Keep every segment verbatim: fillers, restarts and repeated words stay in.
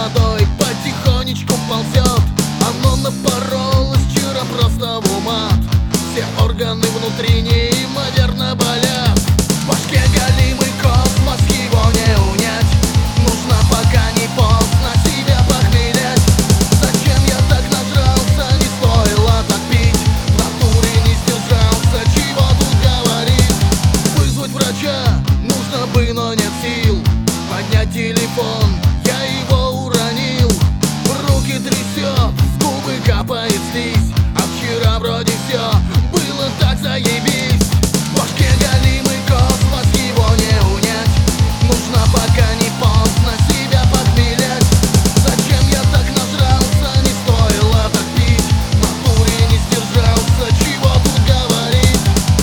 водой потихонечку ползет. Оно напоролось вчера просто в умат. Все органы внутри неимоверно болят. В башке галимый космос, его не унять. Нужно, пока не поздно, себя похмелять. Зачем я так нажрался, не стоило так пить. В натуре не сдержался, чего тут говорить. Вызвать врача нужно бы, но нет сил. Поднять телефон, я его уронил. Руки трясет, с губы капает слизь. А вчера вроде все было так заебись. В башке галимый космос, его не унять. Нужно, пока не поздно, себя похмелять. Зачем я так нажрался, не стоило так пить. В натуре не сдержался, чего тут говорить.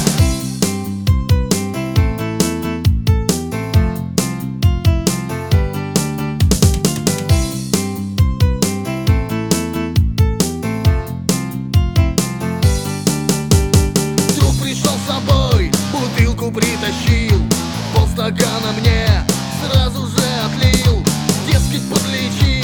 Друг пришел с собой, бутылку притащил. Полстакана мне сразу же отлил. Дескать, подлечи